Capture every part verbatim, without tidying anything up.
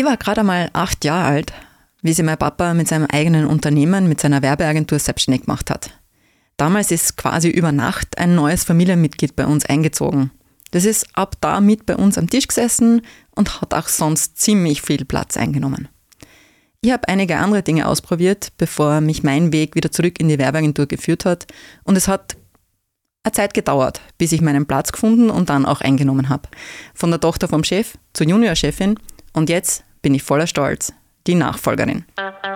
Ich war gerade einmal acht Jahre alt, wie sich mein Papa mit seinem eigenen Unternehmen, mit seiner Werbeagentur selbstständig gemacht hat. Damals ist quasi über Nacht ein neues Familienmitglied bei uns eingezogen. Das ist ab da mit bei uns am Tisch gesessen und hat auch sonst ziemlich viel Platz eingenommen. Ich habe einige andere Dinge ausprobiert, bevor mich mein Weg wieder zurück in die Werbeagentur geführt hat. Und es hat eine Zeit gedauert, bis ich meinen Platz gefunden und dann auch eingenommen habe. Von der Tochter vom Chef zur Juniorchefin und jetzt bin ich voller Stolz, die Nachfolgerin.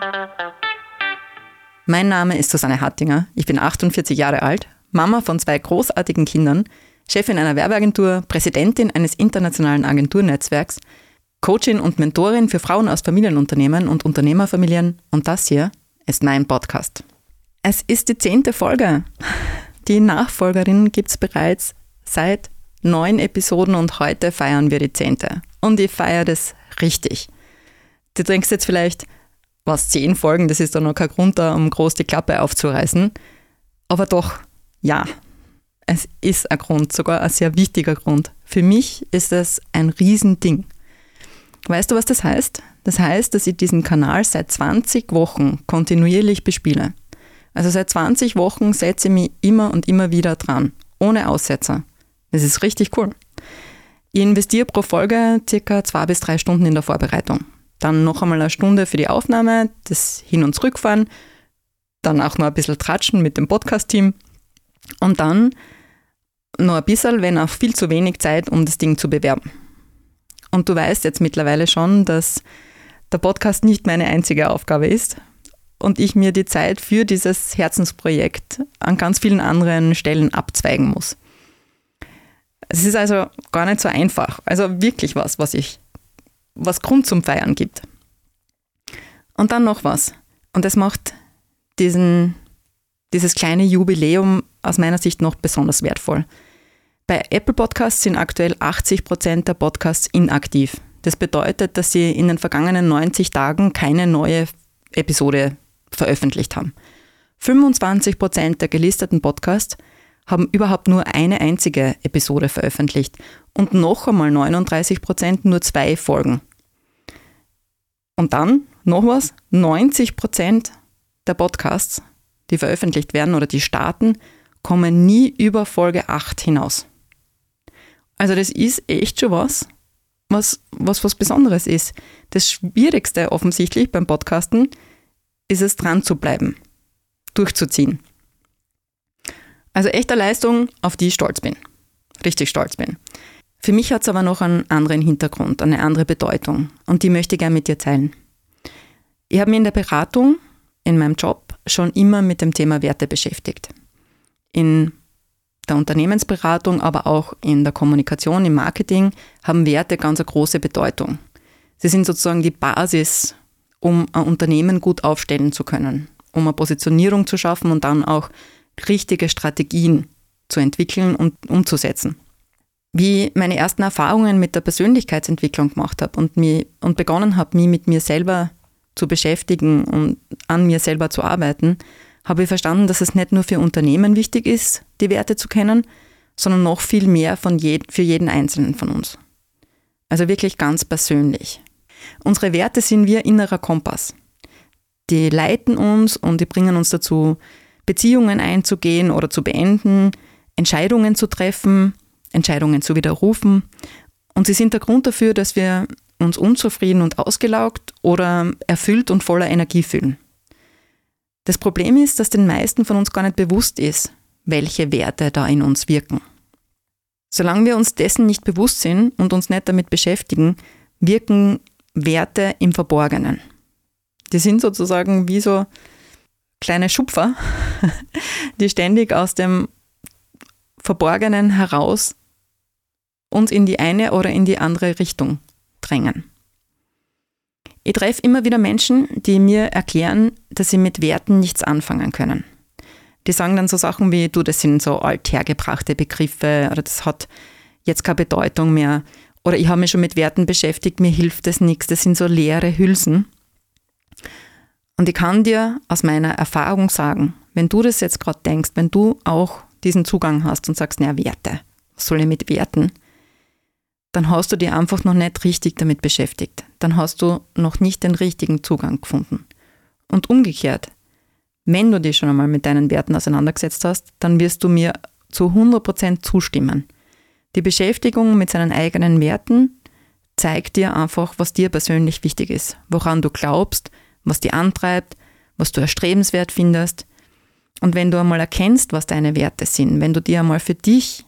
Mein Name ist Susanne Hattinger, ich bin achtundvierzig Jahre alt, Mama von zwei großartigen Kindern, Chefin einer Werbeagentur, Präsidentin eines internationalen Agenturnetzwerks, Coachin und Mentorin für Frauen aus Familienunternehmen und Unternehmerfamilien und das hier ist mein Podcast. Es ist die zehnte Folge. Die Nachfolgerin gibt es bereits seit neun Episoden und heute feiern wir die zehnte. Und ich feiere das richtig. Du denkst jetzt vielleicht, was, zehn Folgen, das ist doch noch kein Grund da, um groß die Klappe aufzureißen. Aber doch, ja, es ist ein Grund, sogar ein sehr wichtiger Grund. Für mich ist es ein Riesending. Weißt du, was das heißt? Das heißt, dass ich diesen Kanal seit zwanzig Wochen kontinuierlich bespiele. Also seit zwanzig Wochen setze ich mich immer und immer wieder dran, ohne Aussetzer. Das ist richtig cool. Ich investiere pro Folge circa zwei bis drei Stunden in der Vorbereitung. Dann noch einmal eine Stunde für die Aufnahme, das Hin- und Zurückfahren, dann auch noch ein bisschen tratschen mit dem Podcast-Team und dann noch ein bisschen, wenn auch viel zu wenig Zeit, um das Ding zu bewerben. Und du weißt jetzt mittlerweile schon, dass der Podcast nicht meine einzige Aufgabe ist und ich mir die Zeit für dieses Herzensprojekt an ganz vielen anderen Stellen abzweigen muss. Es ist also gar nicht so einfach. Also wirklich was, was ich, was Grund zum Feiern gibt. Und dann noch was. Und das macht diesen, dieses kleine Jubiläum aus meiner Sicht noch besonders wertvoll. Bei Apple Podcasts sind aktuell achtzig Prozent der Podcasts inaktiv. Das bedeutet, dass sie in den vergangenen neunzig Tagen keine neue Episode veröffentlicht haben. fünfundzwanzig Prozent der gelisteten Podcasts haben überhaupt nur eine einzige Episode veröffentlicht und noch einmal neununddreißig Prozent nur zwei Folgen. Und dann noch was, neunzig Prozent der Podcasts, die veröffentlicht werden oder die starten, kommen nie über Folge acht hinaus. Also das ist echt schon was, was was, was Besonderes ist. Das Schwierigste offensichtlich beim Podcasten ist es, dran zu bleiben, durchzuziehen. Also echte Leistung, auf die ich stolz bin. Richtig stolz bin. Für mich hat es aber noch einen anderen Hintergrund, eine andere Bedeutung. Und die möchte ich gerne mit dir teilen. Ich habe mich in der Beratung, in meinem Job, schon immer mit dem Thema Werte beschäftigt. In der Unternehmensberatung, aber auch in der Kommunikation, im Marketing haben Werte ganz eine große Bedeutung. Sie sind sozusagen die Basis, um ein Unternehmen gut aufstellen zu können, um eine Positionierung zu schaffen und dann auch richtige Strategien zu entwickeln und umzusetzen. Wie ich meine ersten Erfahrungen mit der Persönlichkeitsentwicklung gemacht habe und, mich, und begonnen habe, mich mit mir selber zu beschäftigen und an mir selber zu arbeiten, habe ich verstanden, dass es nicht nur für Unternehmen wichtig ist, die Werte zu kennen, sondern noch viel mehr von je, für jeden Einzelnen von uns. Also wirklich ganz persönlich. Unsere Werte sind wie ein innerer Kompass. Die leiten uns und die bringen uns dazu, Beziehungen einzugehen oder zu beenden, Entscheidungen zu treffen, Entscheidungen zu widerrufen. Und sie sind der Grund dafür, dass wir uns unzufrieden und ausgelaugt oder erfüllt und voller Energie fühlen. Das Problem ist, dass den meisten von uns gar nicht bewusst ist, welche Werte da in uns wirken. Solange wir uns dessen nicht bewusst sind und uns nicht damit beschäftigen, wirken Werte im Verborgenen. Die sind sozusagen wie so kleine Schupfer, die ständig aus dem Verborgenen heraus uns in die eine oder in die andere Richtung drängen. Ich treffe immer wieder Menschen, die mir erklären, dass sie mit Werten nichts anfangen können. Die sagen dann so Sachen wie, du, das sind so althergebrachte Begriffe oder das hat jetzt keine Bedeutung mehr oder ich habe mich schon mit Werten beschäftigt, mir hilft das nichts, das sind so leere Hülsen. Und ich kann dir aus meiner Erfahrung sagen, wenn du das jetzt gerade denkst, wenn du auch diesen Zugang hast und sagst, naja, Werte, was soll ich mit Werten? dann hast du dich einfach noch nicht richtig damit beschäftigt. Dann hast du noch nicht den richtigen Zugang gefunden. Und umgekehrt, wenn du dich schon einmal mit deinen Werten auseinandergesetzt hast, dann wirst du mir zu hundert Prozent zustimmen. Die Beschäftigung mit seinen eigenen Werten zeigt dir einfach, was dir persönlich wichtig ist, woran du glaubst, was dich antreibt, was du erstrebenswert findest. Und wenn du einmal erkennst, was deine Werte sind, wenn du die einmal für dich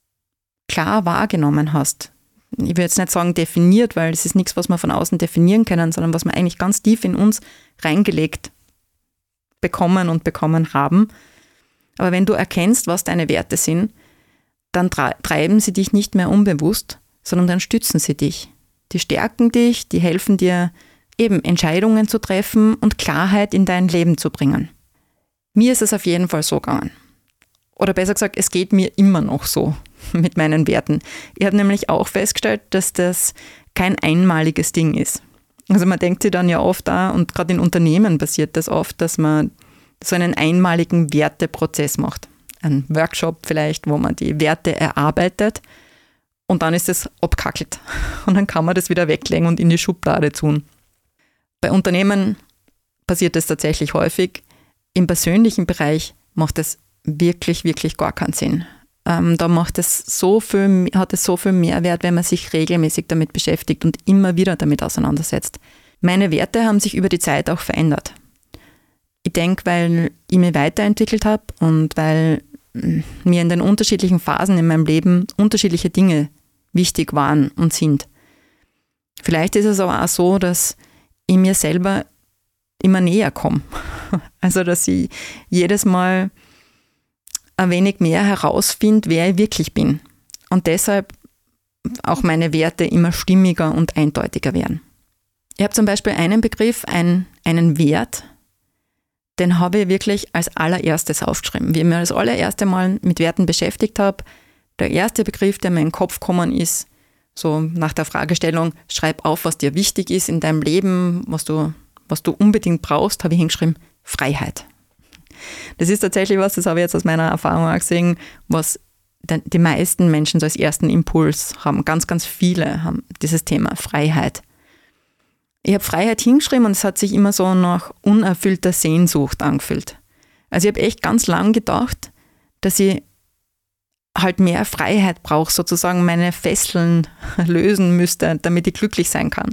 klar wahrgenommen hast, ich will jetzt nicht sagen definiert, weil es ist nichts, was wir von außen definieren können, sondern was wir eigentlich ganz tief in uns reingelegt bekommen und bekommen haben. Aber wenn du erkennst, was deine Werte sind, dann treiben sie dich nicht mehr unbewusst, sondern dann stützen sie dich. Die stärken dich, die helfen dir, eben Entscheidungen zu treffen und Klarheit in dein Leben zu bringen. Mir ist es auf jeden Fall so gegangen. Oder besser gesagt, es geht mir immer noch so mit meinen Werten. Ich habe nämlich auch festgestellt, dass das kein einmaliges Ding ist. Also man denkt sich dann ja oft da, und gerade in Unternehmen passiert das oft, dass man so einen einmaligen Werteprozess macht. Ein Workshop vielleicht, wo man die Werte erarbeitet und dann ist es abkackelt. Und dann kann man das wieder weglegen und in die Schublade tun. Bei Unternehmen passiert das tatsächlich häufig. Im persönlichen Bereich macht es wirklich, wirklich gar keinen Sinn. Ähm, da macht es so viel, hat es so viel Mehrwert, wenn man sich regelmäßig damit beschäftigt und immer wieder damit auseinandersetzt. Meine Werte haben sich über die Zeit auch verändert. Ich denke, weil ich mich weiterentwickelt habe und weil mir in den unterschiedlichen Phasen in meinem Leben unterschiedliche Dinge wichtig waren und sind. Vielleicht ist es aber auch so, dass ich mir selber immer näher komme. Also, dass ich jedes Mal ein wenig mehr herausfinde, wer ich wirklich bin. Und deshalb auch meine Werte immer stimmiger und eindeutiger werden. Ich habe zum Beispiel einen Begriff, ein, einen Wert, den habe ich wirklich als allererstes aufgeschrieben. Wie ich mir das allererste Mal mit Werten beschäftigt habe, der erste Begriff, der mir in den Kopf gekommen ist, so nach der Fragestellung, schreib auf, was dir wichtig ist in deinem Leben, was du, was du unbedingt brauchst, habe ich hingeschrieben, Freiheit. Das ist tatsächlich was, das habe ich jetzt aus meiner Erfahrung auch gesehen, was die meisten Menschen so als ersten Impuls haben. Ganz, ganz viele haben dieses Thema Freiheit. Ich habe Freiheit hingeschrieben und es hat sich immer so nach unerfüllter Sehnsucht angefühlt. Also ich habe echt ganz lang gedacht, dass ich halt mehr Freiheit brauche, sozusagen meine Fesseln lösen müsste, damit ich glücklich sein kann.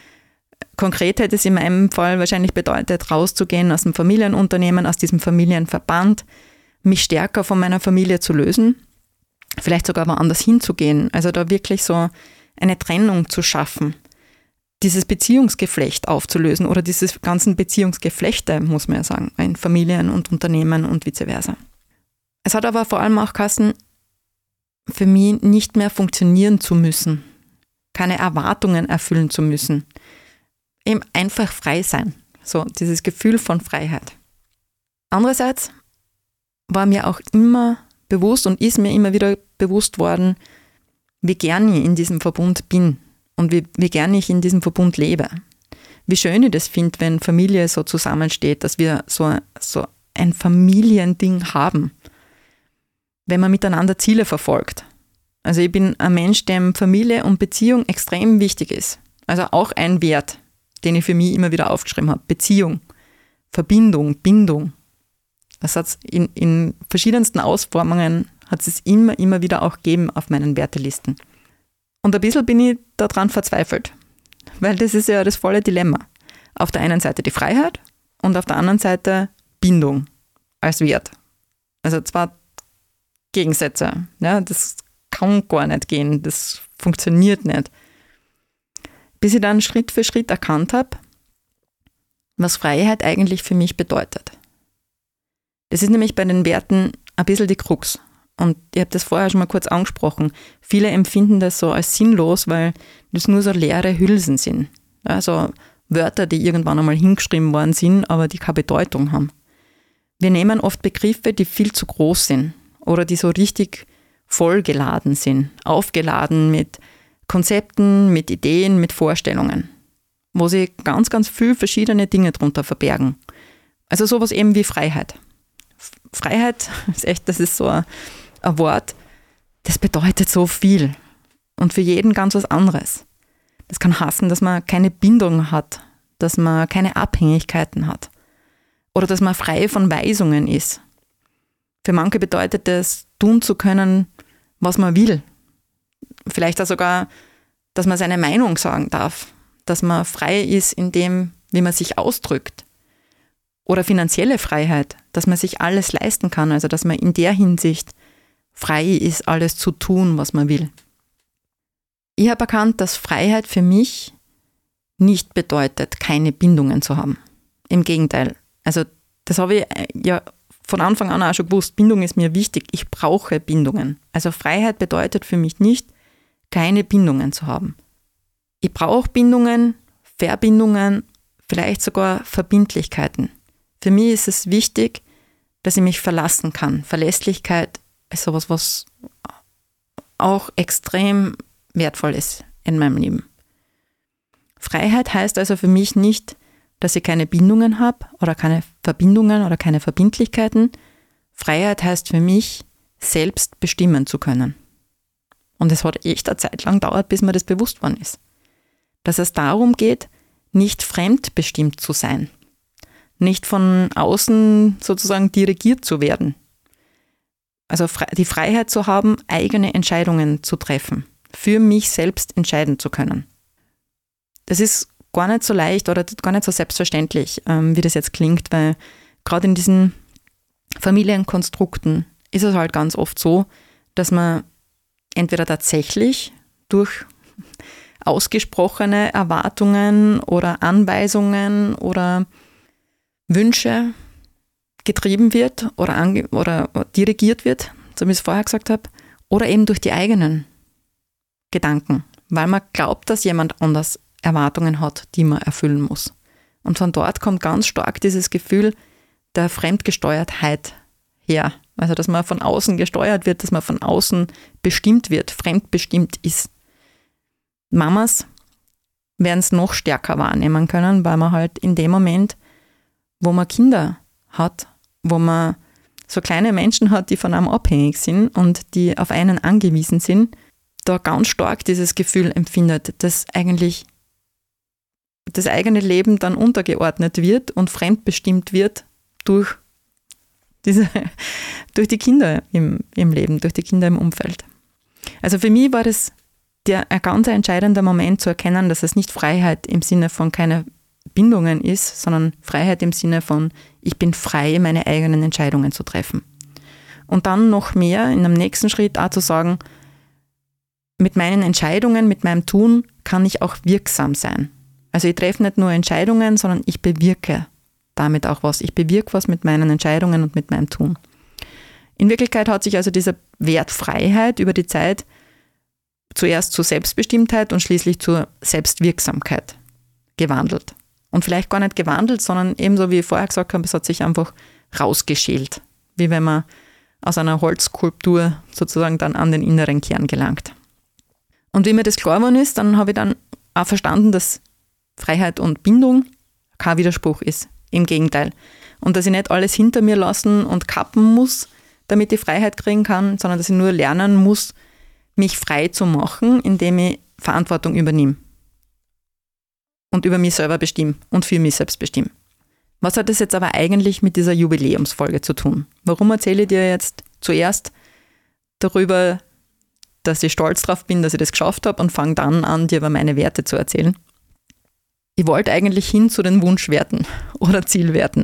Konkret hätte es in meinem Fall wahrscheinlich bedeutet, rauszugehen aus dem Familienunternehmen, aus diesem Familienverband, mich stärker von meiner Familie zu lösen, vielleicht sogar woanders hinzugehen, also da wirklich so eine Trennung zu schaffen, dieses Beziehungsgeflecht aufzulösen oder diese ganzen Beziehungsgeflechte, muss man ja sagen, in Familien und Unternehmen und vice versa. Es hat aber vor allem auch geheißen, für mich nicht mehr funktionieren zu müssen, keine Erwartungen erfüllen zu müssen, eben einfach frei sein, so dieses Gefühl von Freiheit. Andererseits war mir auch immer bewusst und ist mir immer wieder bewusst worden, wie gern ich in diesem Verbund bin und wie, wie gern ich in diesem Verbund lebe. Wie schön ich das finde, wenn Familie so zusammensteht, dass wir so, so ein Familiending haben, wenn man miteinander Ziele verfolgt. Also ich bin ein Mensch, dem Familie und Beziehung extrem wichtig ist. Also auch ein Wert, den ich für mich immer wieder aufgeschrieben habe. Beziehung, Verbindung, Bindung. Das hat es in, in verschiedensten Ausformungen, hat es immer, immer wieder auch gegeben auf meinen Wertelisten. Und ein bisschen bin ich daran verzweifelt, weil das ist ja das volle Dilemma. Auf der einen Seite die Freiheit und auf der anderen Seite Bindung als Wert. Also zwei Gegensätze. Ja, das kann gar nicht gehen, das funktioniert nicht. Bis ich dann Schritt für Schritt erkannt habe, was Freiheit eigentlich für mich bedeutet. Das ist nämlich bei den Werten ein bisschen die Krux. Und ich habe das vorher schon mal kurz angesprochen. Viele empfinden das so als sinnlos, weil das nur so leere Hülsen sind. Also Wörter, die irgendwann einmal hingeschrieben worden sind, aber die keine Bedeutung haben. Wir nehmen oft Begriffe, die viel zu groß sind oder die so richtig vollgeladen sind, aufgeladen mit Konzepten, mit Ideen, mit Vorstellungen, wo sich ganz, ganz viele verschiedene Dinge drunter verbergen. Also sowas eben wie Freiheit. Freiheit ist echt, das ist so ein, ein Wort, das bedeutet so viel. und für jeden ganz was anderes. Das kann heißen, dass man keine Bindung hat, dass man keine Abhängigkeiten hat oder dass man frei von Weisungen ist. Für manche bedeutet das, tun zu können, was man will. Vielleicht auch sogar, dass man seine Meinung sagen darf, dass man frei ist in dem, wie man sich ausdrückt. Oder finanzielle Freiheit, dass man sich alles leisten kann, also dass man in der Hinsicht frei ist, alles zu tun, was man will. Ich habe erkannt, dass Freiheit für mich nicht bedeutet, keine Bindungen zu haben. Im Gegenteil. Also das habe ich ja von Anfang an auch schon gewusst. Bindung ist mir wichtig. Ich brauche Bindungen. Also Freiheit bedeutet für mich nicht, keine Bindungen zu haben. Ich brauche Bindungen, Verbindungen, vielleicht sogar Verbindlichkeiten. Für mich ist es wichtig, dass ich mich verlassen kann. Verlässlichkeit ist sowas, was auch extrem wertvoll ist in meinem Leben. Freiheit heißt also für mich nicht, dass ich keine Bindungen habe oder keine Verbindungen oder keine Verbindlichkeiten. Freiheit heißt für mich, selbst bestimmen zu können. Und es hat echt eine Zeit lang gedauert, bis mir das bewusst worden ist. Dass es darum geht, nicht fremdbestimmt zu sein. Nicht von außen sozusagen dirigiert zu werden. Also die Freiheit zu haben, eigene Entscheidungen zu treffen. Für mich selbst entscheiden zu können. Das ist gar nicht so leicht oder gar nicht so selbstverständlich, ähm, wie das jetzt klingt, weil gerade in diesen Familienkonstrukten ist es halt ganz oft so, dass man entweder tatsächlich durch ausgesprochene Erwartungen oder Anweisungen oder Wünsche getrieben wird oder, ange- oder dirigiert wird, so wie ich es vorher gesagt habe, oder eben durch die eigenen Gedanken, weil man glaubt, dass jemand anders Erwartungen hat, die man erfüllen muss. Und von dort kommt ganz stark dieses Gefühl der Fremdgesteuertheit her. Also, dass man von außen gesteuert wird, dass man von außen bestimmt wird, fremdbestimmt ist. Mamas werden es noch stärker wahrnehmen können, weil man halt in dem Moment, wo man Kinder hat, wo man so kleine Menschen hat, die von einem abhängig sind und die auf einen angewiesen sind, da ganz stark dieses Gefühl empfindet, dass eigentlich das eigene Leben dann untergeordnet wird und fremdbestimmt wird durch, diese, durch die Kinder im, im Leben, durch die Kinder im Umfeld. Also für mich war das der, ein ganz entscheidender Moment zu erkennen, dass es nicht Freiheit im Sinne von keine Bindungen ist, sondern Freiheit im Sinne von, ich bin frei, meine eigenen Entscheidungen zu treffen. Und dann noch mehr in einem nächsten Schritt auch zu sagen, mit meinen Entscheidungen, mit meinem Tun kann ich auch wirksam sein. Also ich treffe nicht nur Entscheidungen, sondern ich bewirke damit auch was. Ich bewirke was mit meinen Entscheidungen und mit meinem Tun. In Wirklichkeit hat sich also dieser Wert Freiheit über die Zeit zuerst zur Selbstbestimmtheit und schließlich zur Selbstwirksamkeit gewandelt. Und vielleicht gar nicht gewandelt, sondern ebenso wie ich vorher gesagt habe, es hat sich einfach rausgeschält. Wie wenn man aus einer Holzskulptur sozusagen dann an den inneren Kern gelangt. Und wie mir das klar geworden ist, dann habe ich dann auch verstanden, dass Freiheit und Bindung kein Widerspruch ist. Im Gegenteil. Und dass ich nicht alles hinter mir lassen und kappen muss, damit ich Freiheit kriegen kann, sondern dass ich nur lernen muss, mich frei zu machen, indem ich Verantwortung übernehme. Und über mich selber bestimme und für mich selbst bestimme. Was hat das jetzt aber eigentlich mit dieser Jubiläumsfolge zu tun? Warum erzähle ich dir jetzt zuerst darüber, dass ich stolz drauf bin, dass ich das geschafft habe und fange dann an, dir über meine Werte zu erzählen? Ich wollte eigentlich hin zu den Wunschwerten oder Zielwerten.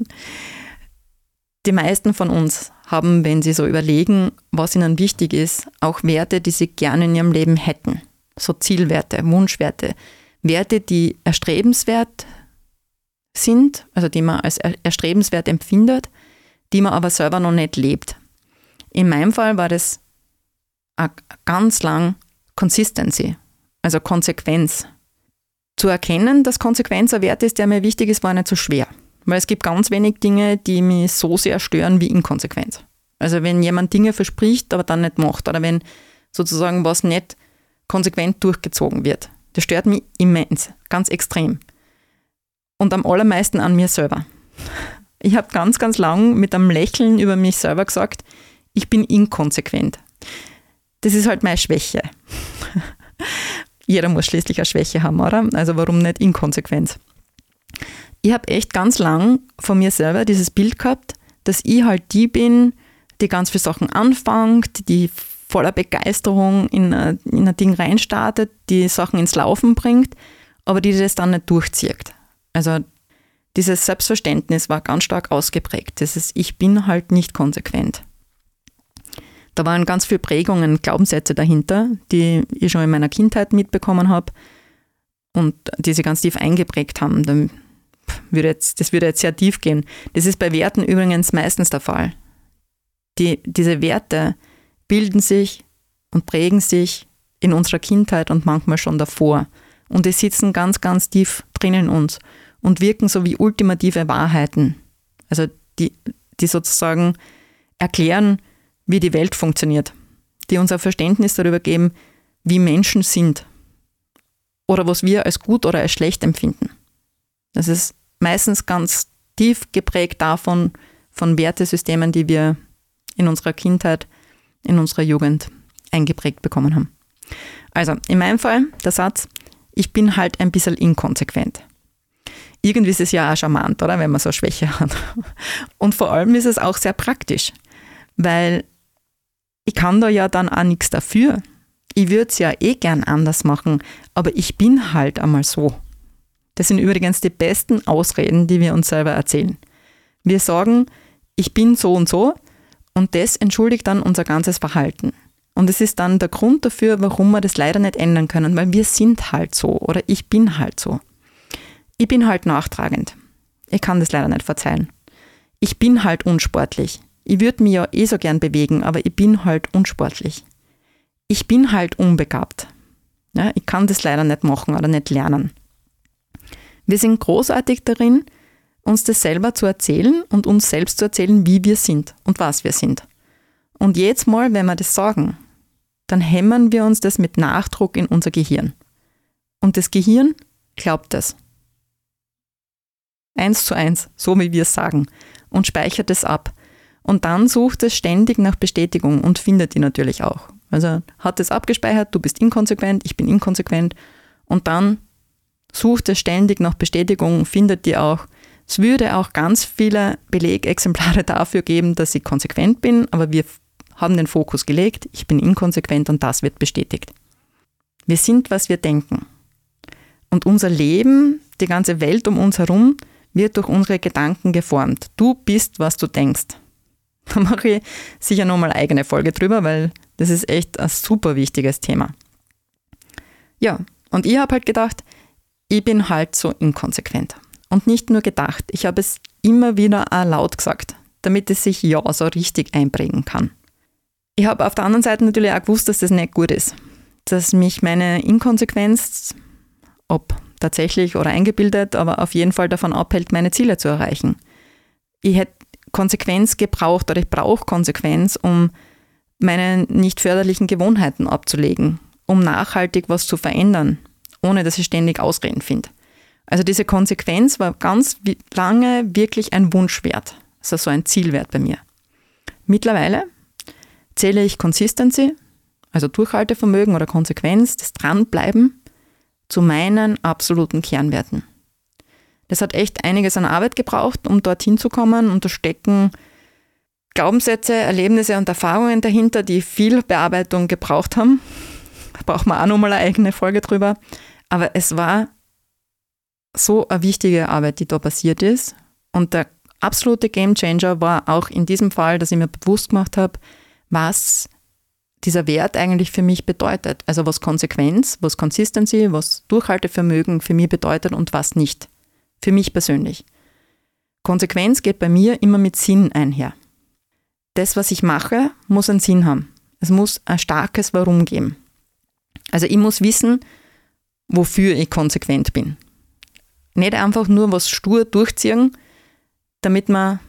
Die meisten von uns haben, wenn sie so überlegen, was ihnen wichtig ist, auch Werte, die sie gerne in ihrem Leben hätten. So Zielwerte, Wunschwerte. Werte, die erstrebenswert sind, also die man als erstrebenswert empfindet, die man aber selber noch nicht lebt. In meinem Fall war das ganz lang Consistency, also Konsequenz. Zu erkennen, dass Konsequenz ein Wert ist, der mir wichtig ist, war nicht so schwer. Weil es gibt ganz wenig Dinge, die mich so sehr stören wie Inkonsequenz. Also wenn jemand Dinge verspricht, aber dann nicht macht, oder wenn sozusagen was nicht konsequent durchgezogen wird. Das stört mich immens, ganz extrem. Und am allermeisten an mir selber. Ich habe ganz, ganz lang mit einem Lächeln über mich selber gesagt, ich bin inkonsequent. Das ist halt meine Schwäche. Jeder muss schließlich eine Schwäche haben, oder? Also warum nicht Inkonsequenz? Ich habe echt ganz lang von mir selber dieses Bild gehabt, dass ich halt die bin, die ganz viele Sachen anfängt, die voller Begeisterung in ein, in ein Ding reinstartet, die Sachen ins Laufen bringt, aber die das dann nicht durchzieht. Also dieses Selbstverständnis war ganz stark ausgeprägt. Dieses Ich bin halt nicht konsequent. Da waren ganz viele Prägungen, Glaubenssätze dahinter, die ich schon in meiner Kindheit mitbekommen habe und die sich ganz tief eingeprägt haben. Dann würde jetzt, das würde jetzt sehr tief gehen. Das ist bei Werten übrigens meistens der Fall. Die, diese Werte bilden sich und prägen sich in unserer Kindheit und manchmal schon davor. Und die sitzen ganz, ganz tief drin in uns und wirken so wie ultimative Wahrheiten. Also die, die sozusagen erklären, wie die Welt funktioniert, die uns ein Verständnis darüber geben, wie Menschen sind oder was wir als gut oder als schlecht empfinden. Das ist meistens ganz tief geprägt davon, von Wertesystemen, die wir in unserer Kindheit, in unserer Jugend eingeprägt bekommen haben. Also in meinem Fall der Satz, ich bin halt ein bisschen inkonsequent. Irgendwie ist es ja auch charmant, oder, wenn man so eine Schwäche hat. Und vor allem ist es auch sehr praktisch, weil ich kann da ja dann auch nichts dafür. Ich würde es ja eh gern anders machen, aber ich bin halt einmal so. Das sind übrigens die besten Ausreden, die wir uns selber erzählen. Wir sagen, ich bin so und so und das entschuldigt dann unser ganzes Verhalten. Und es ist dann der Grund dafür, warum wir das leider nicht ändern können, weil wir sind halt so oder ich bin halt so. Ich bin halt nachtragend. Ich kann das leider nicht verzeihen. Ich bin halt unsportlich. Ich würde mich ja eh so gern bewegen, aber ich bin halt unsportlich. Ich bin halt unbegabt. Ja, ich kann das leider nicht machen oder nicht lernen. Wir sind großartig darin, uns das selber zu erzählen und uns selbst zu erzählen, wie wir sind und was wir sind. Und jedes Mal, wenn wir das sagen, dann hämmern wir uns das mit Nachdruck in unser Gehirn. Und das Gehirn glaubt das. Eins zu eins, so wie wir es sagen, und speichert es ab. Und dann sucht es ständig nach Bestätigung und findet die natürlich auch. Also hat es abgespeichert, du bist inkonsequent, ich bin inkonsequent. Und dann sucht es ständig nach Bestätigung, findet die auch. Es würde auch ganz viele Belegexemplare dafür geben, dass ich konsequent bin, aber wir haben den Fokus gelegt, ich bin inkonsequent und das wird bestätigt. Wir sind, was wir denken. Und unser Leben, die ganze Welt um uns herum, wird durch unsere Gedanken geformt. Du bist, was du denkst. Da mache ich sicher nochmal eine eigene Folge drüber, weil das ist echt ein super wichtiges Thema. Ja, und ich habe halt gedacht, ich bin halt so inkonsequent. Und nicht nur gedacht, ich habe es immer wieder auch laut gesagt, damit es sich ja so richtig einprägen kann. Ich habe auf der anderen Seite natürlich auch gewusst, dass das nicht gut ist. Dass mich meine Inkonsequenz, ob tatsächlich oder eingebildet, aber auf jeden Fall davon abhält, meine Ziele zu erreichen. Ich hätte Konsequenz gebraucht oder ich brauche Konsequenz, um meine nicht förderlichen Gewohnheiten abzulegen, um nachhaltig was zu verändern, ohne dass ich ständig Ausreden finde. Also diese Konsequenz war ganz lange wirklich ein Wunschwert, also so ein Zielwert bei mir. Mittlerweile zähle ich Consistency, also Durchhaltevermögen oder Konsequenz, das Dranbleiben, zu meinen absoluten Kernwerten. Das hat echt einiges an Arbeit gebraucht, um dorthin zu kommen, und da stecken Glaubenssätze, Erlebnisse und Erfahrungen dahinter, die viel Bearbeitung gebraucht haben. Da braucht man auch nochmal eine eigene Folge drüber. Aber es war so eine wichtige Arbeit, die da passiert ist. Und der absolute Gamechanger war auch in diesem Fall, dass ich mir bewusst gemacht habe, was dieser Wert eigentlich für mich bedeutet. Also was Konsequenz, was Consistency, was Durchhaltevermögen für mich bedeutet und was nicht. Für mich persönlich. Konsequenz geht bei mir immer mit Sinn einher. Das, was ich mache, muss einen Sinn haben. Es muss ein starkes Warum geben. Also ich muss wissen, wofür ich konsequent bin. Nicht einfach nur was stur durchziehen, damit man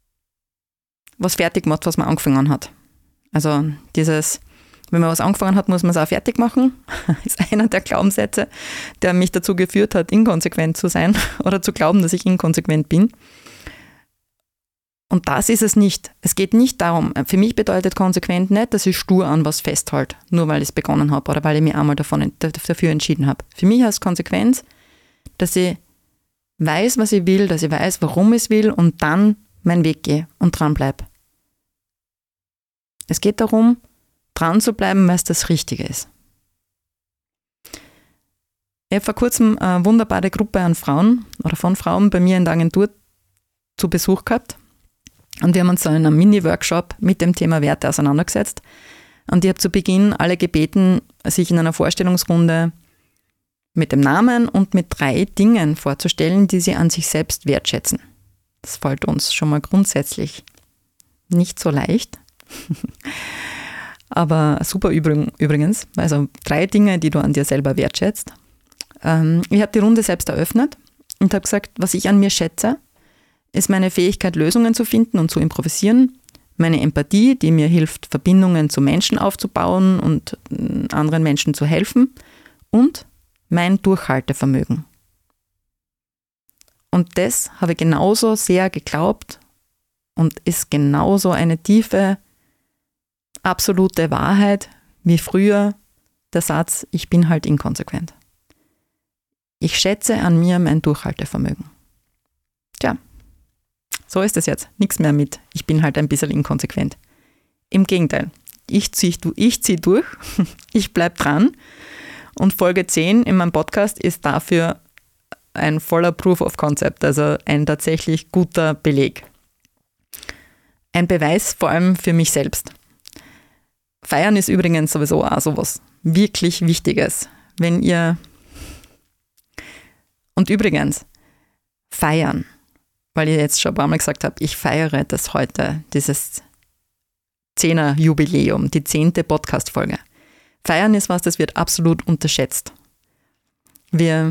was fertig macht, was man angefangen hat. Also dieses, wenn man was angefangen hat, muss man es auch fertig machen, ist einer der Glaubenssätze, der mich dazu geführt hat, inkonsequent zu sein oder zu glauben, dass ich inkonsequent bin. Und das ist es nicht. Es geht nicht darum, für mich bedeutet konsequent nicht, dass ich stur an was festhalte, nur weil ich es begonnen habe oder weil ich mich einmal davon, dafür entschieden habe. Für mich heißt Konsequenz, dass ich weiß, was ich will, dass ich weiß, warum ich es will und dann meinen Weg gehe und dran bleibe. Es geht darum, dran zu bleiben, weil es das Richtige ist. Ich habe vor kurzem eine wunderbare Gruppe an Frauen oder von Frauen bei mir in der Agentur zu Besuch gehabt. Und wir haben uns so in einem Mini-Workshop mit dem Thema Werte auseinandergesetzt. Und ich habe zu Beginn alle gebeten, sich in einer Vorstellungsrunde mit dem Namen und mit drei Dingen vorzustellen, die sie an sich selbst wertschätzen. Das fällt uns schon mal grundsätzlich nicht so leicht. Aber super übrigens. Also drei Dinge, die du an dir selber wertschätzt. Ähm, ich habe die Runde selbst eröffnet und habe gesagt, was ich an mir schätze, ist meine Fähigkeit, Lösungen zu finden und zu improvisieren, meine Empathie, die mir hilft, Verbindungen zu Menschen aufzubauen und anderen Menschen zu helfen und mein Durchhaltevermögen. Und das habe ich genauso sehr geglaubt und ist genauso eine tiefe, absolute Wahrheit wie früher der Satz, ich bin halt inkonsequent. Ich schätze an mir mein Durchhaltevermögen. Tja. So ist es jetzt. Nichts mehr mit, ich bin halt ein bisschen inkonsequent. Im Gegenteil, ich ziehe ich zieh durch, ich bleibe dran und Folge zehn in meinem Podcast ist dafür ein voller Proof of Concept, also ein tatsächlich guter Beleg. Ein Beweis vor allem für mich selbst. Feiern ist übrigens sowieso auch sowas wirklich Wichtiges. Wenn ihr und übrigens, feiern, weil ich jetzt schon ein paar Mal gesagt habe, ich feiere das heute, dieses Zehner-Jubiläum, die zehnte Podcast-Folge. Feiern ist was, das wird absolut unterschätzt. Wir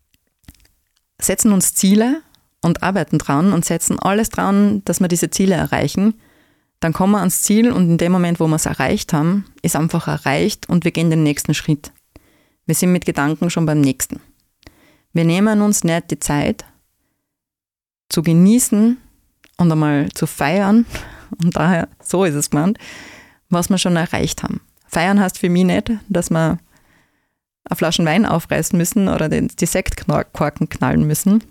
setzen uns Ziele und arbeiten dran und setzen alles dran, dass wir diese Ziele erreichen. Dann kommen wir ans Ziel und in dem Moment, wo wir es erreicht haben, ist einfach erreicht und wir gehen den nächsten Schritt. Wir sind mit Gedanken schon beim nächsten. Wir nehmen uns nicht die Zeit, zu genießen und einmal zu feiern, und daher, so ist es gemeint, was wir schon erreicht haben. Feiern heißt für mich nicht, dass wir eine Flasche Wein aufreißen müssen oder die, die Sektkorken knallen müssen,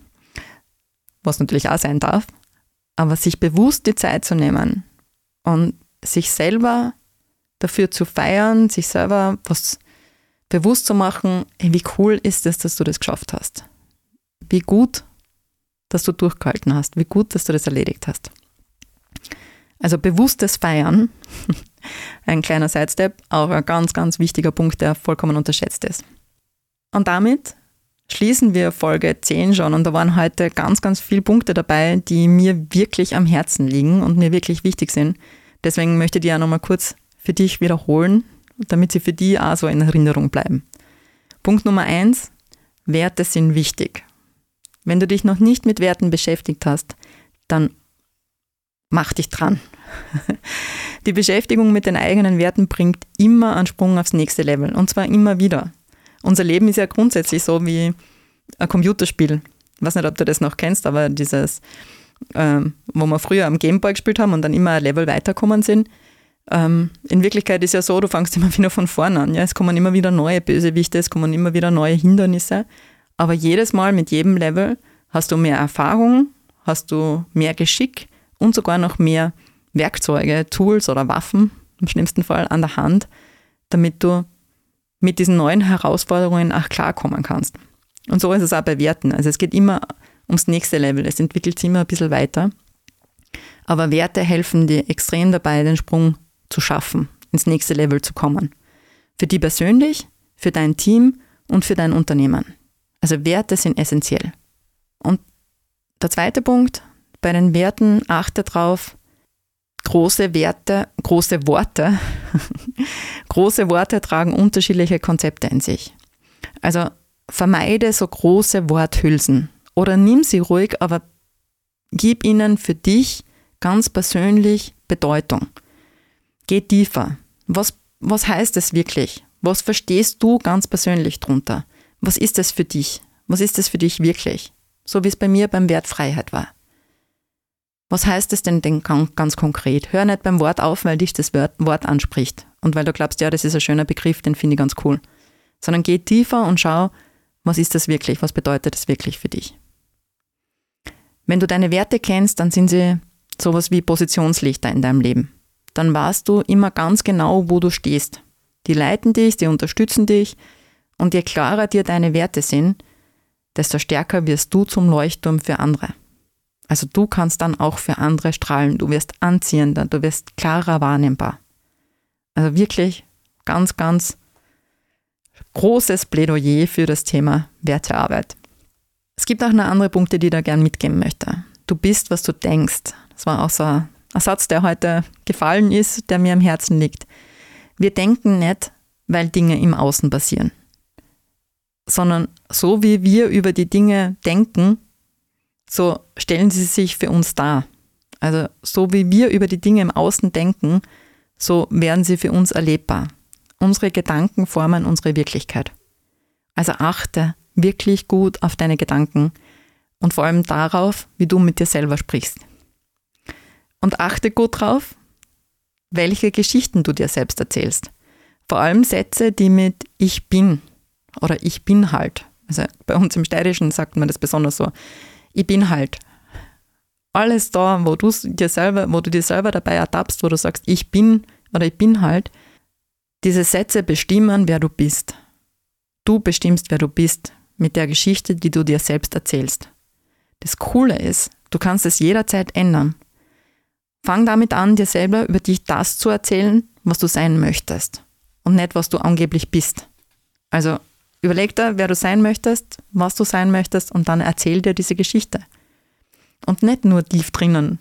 was natürlich auch sein darf, aber sich bewusst die Zeit zu nehmen und sich selber dafür zu feiern, sich selber was bewusst zu machen, hey, wie cool ist es, dass du das geschafft hast. Wie gut, dass du durchgehalten hast, wie gut, dass du das erledigt hast. Also bewusstes Feiern, ein kleiner Sidestep, auch ein ganz, ganz wichtiger Punkt, der vollkommen unterschätzt ist. Und damit schließen wir Folge zehn schon und da waren heute ganz, ganz viele Punkte dabei, die mir wirklich am Herzen liegen und mir wirklich wichtig sind. Deswegen möchte ich die auch nochmal kurz für dich wiederholen, damit sie für dich auch so in Erinnerung bleiben. Punkt Nummer eins, Werte sind wichtig. Wenn du dich noch nicht mit Werten beschäftigt hast, dann mach dich dran. Die Beschäftigung mit den eigenen Werten bringt immer einen Sprung aufs nächste Level und zwar immer wieder. Unser Leben ist ja grundsätzlich so wie ein Computerspiel. Ich weiß nicht, ob du das noch kennst, aber dieses, ähm, wo wir früher am Gameboy gespielt haben und dann immer ein Level weitergekommen sind. Ähm, in Wirklichkeit ist ja so, du fängst immer wieder von vorne an. Ja? Es kommen immer wieder neue Bösewichte, es kommen immer wieder neue Hindernisse. Aber jedes Mal mit jedem Level hast du mehr Erfahrung, hast du mehr Geschick und sogar noch mehr Werkzeuge, Tools oder Waffen, im schlimmsten Fall an der Hand, damit du mit diesen neuen Herausforderungen auch klarkommen kannst. Und so ist es auch bei Werten. Also es geht immer ums nächste Level, es entwickelt sich immer ein bisschen weiter. Aber Werte helfen dir extrem dabei, den Sprung zu schaffen, ins nächste Level zu kommen. Für dich persönlich, für dein Team und für dein Unternehmen. Also Werte sind essentiell. Und der zweite Punkt, bei den Werten achte darauf, große Werte, große Worte, große Worte tragen unterschiedliche Konzepte in sich. Also vermeide so große Worthülsen oder nimm sie ruhig, aber gib ihnen für dich ganz persönlich Bedeutung. Geh tiefer. Was, was heißt es wirklich? Was verstehst du ganz persönlich drunter? Was ist es für dich? Was ist es für dich wirklich? So wie es bei mir beim Wert Freiheit war. Was heißt es denn, denn ganz konkret? Hör nicht beim Wort auf, weil dich das Wort anspricht und weil du glaubst, ja, das ist ein schöner Begriff, den finde ich ganz cool. Sondern geh tiefer und schau, was ist das wirklich, was bedeutet das wirklich für dich? Wenn du deine Werte kennst, dann sind sie sowas wie Positionslichter in deinem Leben. Dann weißt du immer ganz genau, wo du stehst. Die leiten dich, die unterstützen dich und je klarer dir deine Werte sind, desto stärker wirst du zum Leuchtturm für andere. Also du kannst dann auch für andere strahlen, du wirst anziehender, du wirst klarer wahrnehmbar. Also wirklich ganz, ganz großes Plädoyer für das Thema Wertearbeit. Es gibt auch noch andere Punkte, die ich da gerne mitgeben möchte. Du bist, was du denkst. Das war auch so ein Satz, der heute gefallen ist, der mir am Herzen liegt. Wir denken nicht, weil Dinge im Außen passieren, sondern so wie wir über die Dinge denken, so stellen sie sich für uns dar. Also so wie wir über die Dinge im Außen denken, so werden sie für uns erlebbar. Unsere Gedanken formen unsere Wirklichkeit. Also achte wirklich gut auf deine Gedanken und vor allem darauf, wie du mit dir selber sprichst. Und achte gut drauf, welche Geschichten du dir selbst erzählst. Vor allem Sätze, die mit Ich bin oder Ich bin halt. Also bei uns im Steirischen sagt man das besonders so. Ich bin halt. Alles da, wo du dir selber, wo du dir selber dabei ertappst, wo du sagst, ich bin oder ich bin halt, diese Sätze bestimmen, wer du bist. Du bestimmst, wer du bist, mit der Geschichte, die du dir selbst erzählst. Das Coole ist, du kannst es jederzeit ändern. Fang damit an, dir selber über dich das zu erzählen, was du sein möchtest und nicht, was du angeblich bist. Also überleg dir, wer du sein möchtest, was du sein möchtest und dann erzähl dir diese Geschichte. Und nicht nur tief drinnen,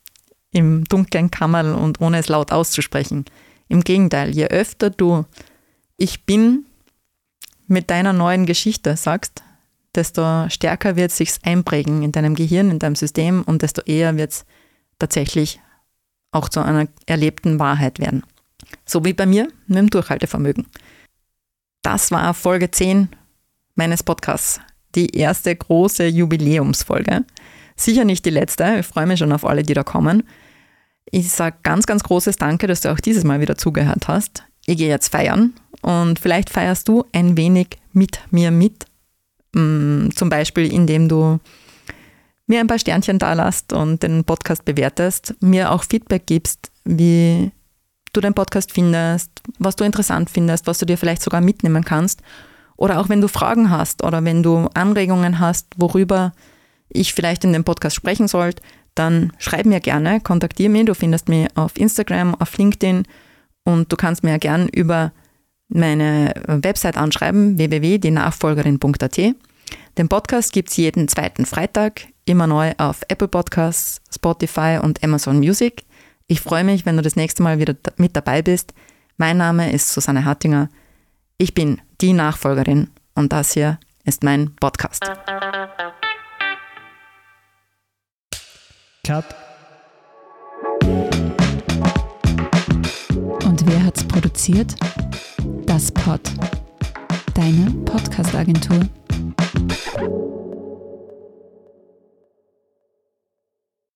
im dunklen Kammerl und ohne es laut auszusprechen. Im Gegenteil, je öfter du Ich bin mit deiner neuen Geschichte sagst, desto stärker wird es sich einprägen in deinem Gehirn, in deinem System und desto eher wird es tatsächlich auch zu einer erlebten Wahrheit werden. So wie bei mir mit dem Durchhaltevermögen. Das war Folge zehn meines Podcasts, die erste große Jubiläumsfolge. Sicher nicht die letzte, ich freue mich schon auf alle, die da kommen. Ich sage ganz, ganz großes Danke, dass du auch dieses Mal wieder zugehört hast. Ich gehe jetzt feiern und vielleicht feierst du ein wenig mit mir mit. Zum Beispiel, indem du mir ein paar Sternchen da lässt und den Podcast bewertest, mir auch Feedback gibst, wie du den Podcast findest, was du interessant findest, was du dir vielleicht sogar mitnehmen kannst. Oder auch wenn du Fragen hast oder wenn du Anregungen hast, worüber ich vielleicht in dem Podcast sprechen sollte, dann schreib mir gerne, kontaktiere mich. Du findest mich auf Instagram, auf LinkedIn und du kannst mir gerne über meine Website anschreiben, w w w punkt die nachfolgerin punkt a t. Den Podcast gibt es jeden zweiten Freitag, immer neu auf Apple Podcasts, Spotify und Amazon Music. Ich freue mich, wenn du das nächste Mal wieder mit dabei bist. Mein Name ist Susanne Hattinger. Ich bin die Nachfolgerin und das hier ist mein Podcast. Cut. Und wer hat's produziert? Das Pod. Deine Podcast-Agentur.